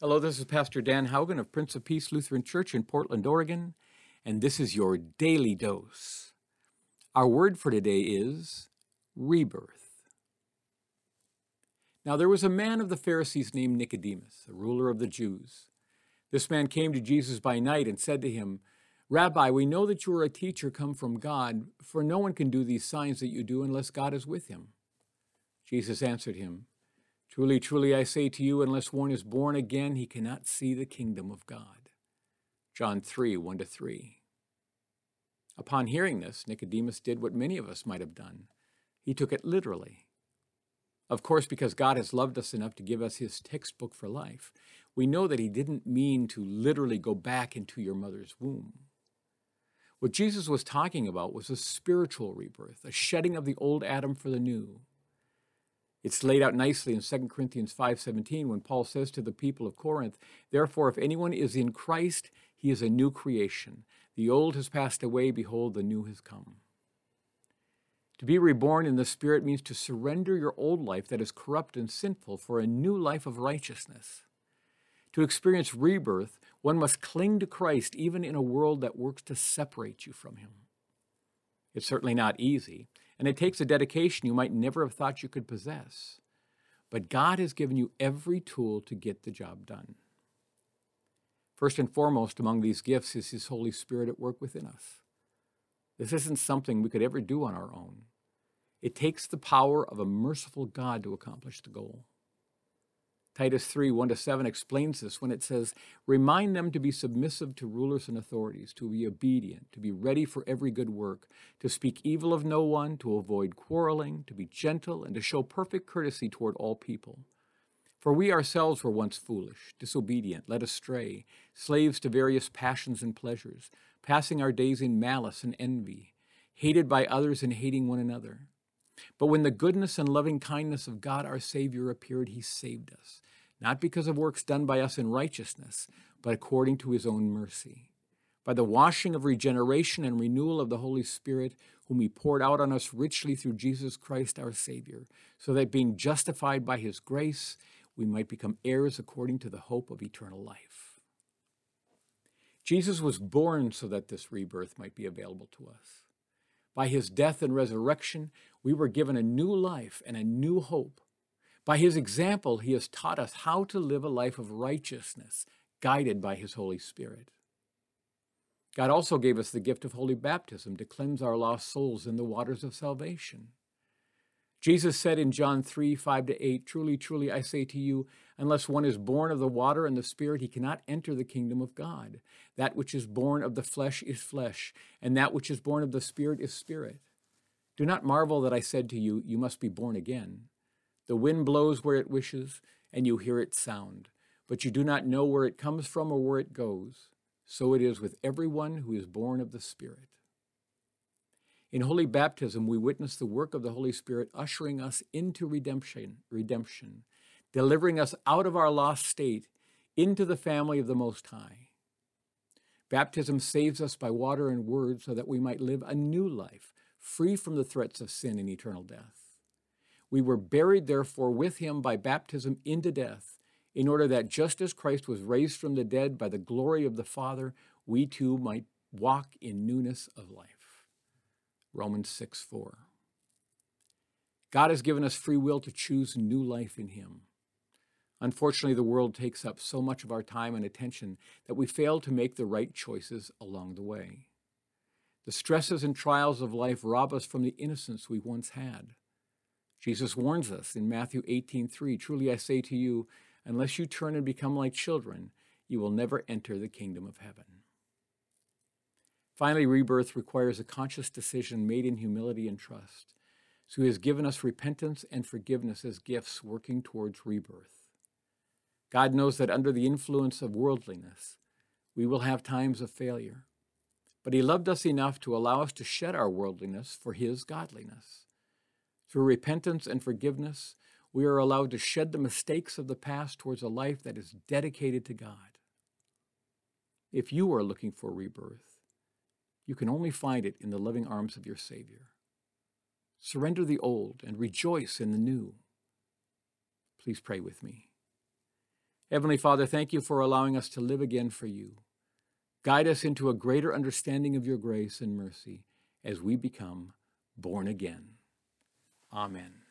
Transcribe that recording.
Hello, this is Pastor Dan Haugen of Prince of Peace Lutheran Church in Portland, Oregon, and this is your Daily Dose. Our word for today is rebirth. Now there was a man of the Pharisees named Nicodemus, a ruler of the Jews. This man came to Jesus by night and said to him, "Rabbi, we know that you are a teacher come from God, for no one can do these signs that you do unless God is with him." Jesus answered him, "Truly, truly, I say to you, unless one is born again, he cannot see the kingdom of God." John 3, 1-3. Upon hearing this, Nicodemus did what many of us might have done. He took it literally. Of course, because God has loved us enough to give us his textbook for life, we know that he didn't mean to literally go back into your mother's womb. What Jesus was talking about was a spiritual rebirth, a shedding of the old Adam for the new. It's laid out nicely in 2 Corinthians 5:17 when Paul says to the people of Corinth, "Therefore, if anyone is in Christ, he is a new creation. The old has passed away, behold, the new has come." To be reborn in the Spirit means to surrender your old life that is corrupt and sinful for a new life of righteousness. To experience rebirth, one must cling to Christ even in a world that works to separate you from him. It's certainly not easy, and it takes a dedication you might never have thought you could possess. But God has given you every tool to get the job done. First and foremost among these gifts is his Holy Spirit at work within us. This isn't something we could ever do on our own. It takes the power of a merciful God to accomplish the goal. Titus 3, 1-7 explains this when it says, "Remind them to be submissive to rulers and authorities, to be obedient, to be ready for every good work, to speak evil of no one, to avoid quarreling, to be gentle, and to show perfect courtesy toward all people. For we ourselves were once foolish, disobedient, led astray, slaves to various passions and pleasures, passing our days in malice and envy, hated by others and hating one another. But when the goodness and loving kindness of God our Savior appeared, he saved us, not because of works done by us in righteousness, but according to his own mercy, by the washing of regeneration and renewal of the Holy Spirit, whom he poured out on us richly through Jesus Christ our Savior, so that being justified by his grace, we might become heirs according to the hope of eternal life." Jesus was born so that this rebirth might be available to us. By his death and resurrection, we were given a new life and a new hope. By his example, he has taught us how to live a life of righteousness, guided by his Holy Spirit. God also gave us the gift of holy baptism to cleanse our lost souls in the waters of salvation. Jesus said in John 3, 5-8, "Truly, truly, I say to you, unless one is born of the water and the Spirit, he cannot enter the kingdom of God. That which is born of the flesh is flesh, and that which is born of the Spirit is spirit. Do not marvel that I said to you, you must be born again. The wind blows where it wishes, and you hear its sound, but you do not know where it comes from or where it goes. So it is with everyone who is born of the Spirit." In holy baptism, we witness the work of the Holy Spirit ushering us into redemption, delivering us out of our lost state into the family of the Most High. Baptism saves us by water and word so that we might live a new life, free from the threats of sin and eternal death. We were buried, therefore, with him by baptism into death, in order that just as Christ was raised from the dead by the glory of the Father, we too might walk in newness of life. Romans 6:4. God has given us free will to choose new life in him. Unfortunately, the world takes up so much of our time and attention that we fail to make the right choices along the way. The stresses and trials of life rob us from the innocence we once had. Jesus warns us in Matthew 18:3, "Truly I say to you, unless you turn and become like children, you will never enter the kingdom of heaven." Finally, rebirth requires a conscious decision made in humility and trust. So he has given us repentance and forgiveness as gifts working towards rebirth. God knows that under the influence of worldliness, we will have times of failure. But he loved us enough to allow us to shed our worldliness for his godliness. Through repentance and forgiveness, we are allowed to shed the mistakes of the past towards a life that is dedicated to God. If you are looking for rebirth, you can only find it in the loving arms of your Savior. Surrender the old and rejoice in the new. Please pray with me. Heavenly Father, thank you for allowing us to live again for you. Guide us into a greater understanding of your grace and mercy as we become born again. Amen.